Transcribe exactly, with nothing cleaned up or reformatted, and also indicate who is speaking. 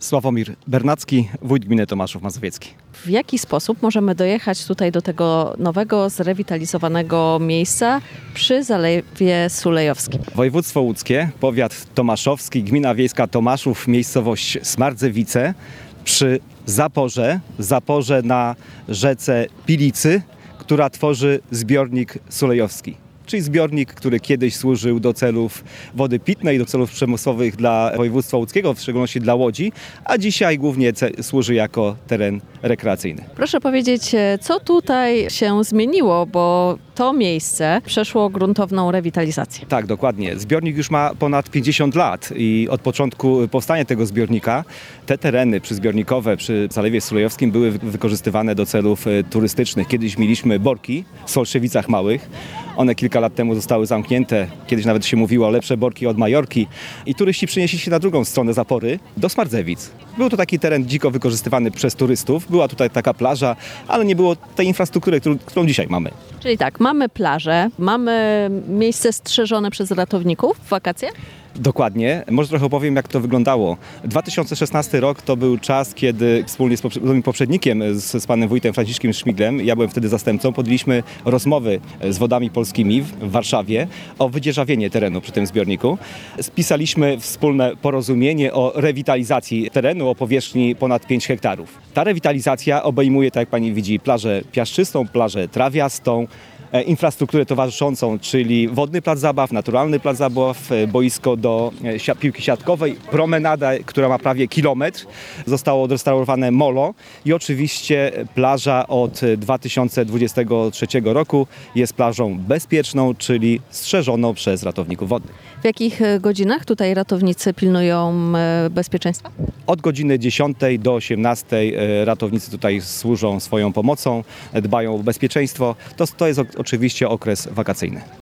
Speaker 1: Sławomir Bernacki, wójt gminy Tomaszów Mazowiecki.
Speaker 2: W jaki sposób możemy dojechać tutaj do tego nowego, zrewitalizowanego miejsca przy Zalewie Sulejowskim?
Speaker 1: Województwo łódzkie, powiat tomaszowski, gmina wiejska Tomaszów, miejscowość Smardzewice przy zaporze, zaporze na rzece Pilicy, która tworzy zbiornik sulejowski. Czyli zbiornik, który kiedyś służył do celów wody pitnej, do celów przemysłowych dla województwa łódzkiego, w szczególności dla Łodzi, a dzisiaj głównie ce- służy jako teren rekreacyjny.
Speaker 2: Proszę powiedzieć, co tutaj się zmieniło, bo to miejsce przeszło gruntowną rewitalizację.
Speaker 1: Tak, dokładnie. Zbiornik już ma ponad pięćdziesiąt lat i od początku powstania tego zbiornika te tereny przyzbiornikowe przy Zalewie Sulejowskim były wykorzystywane do celów e, turystycznych. Kiedyś mieliśmy borki w Solszewicach Małych. One kilka lat temu zostały zamknięte. Kiedyś nawet się mówiło o lepsze borki od Majorki. I turyści przenieśli się na drugą stronę zapory, do Smardzewic. Był to taki teren dziko wykorzystywany przez turystów. Była tutaj taka plaża, ale nie było tej infrastruktury, którą, którą dzisiaj mamy.
Speaker 2: Czyli tak, mamy plażę, mamy miejsce strzeżone przez ratowników w wakacje?
Speaker 1: Dokładnie. Może trochę opowiem, jak to wyglądało. dwa tysiące szesnasty rok to był czas, kiedy wspólnie z poprze- moim poprzednikiem, z, z panem wójtem Franciszkiem Szmiglem, ja byłem wtedy zastępcą, podjęliśmy rozmowy z Wodami Polskimi w, w Warszawie o wydzierżawienie terenu przy tym zbiorniku. Spisaliśmy wspólne porozumienie o rewitalizacji terenu o powierzchni ponad pięć hektarów. Ta rewitalizacja obejmuje, tak jak pani widzi, plażę piaszczystą, plażę trawiastą, infrastrukturę towarzyszącą, czyli wodny plac zabaw, naturalny plac zabaw, boisko do si- piłki siatkowej, promenada, która ma prawie kilometr. Zostało odrestaurowane molo i oczywiście plaża od dwa tysiące dwudziestego trzeciego roku jest plażą bezpieczną, czyli strzeżoną przez ratowników wodnych.
Speaker 2: W jakich godzinach tutaj ratownicy pilnują e, bezpieczeństwa?
Speaker 1: Od godziny dziesiątej do osiemnastej e, ratownicy tutaj służą swoją pomocą, dbają o bezpieczeństwo. To, to jest o- oczywiście okres wakacyjny.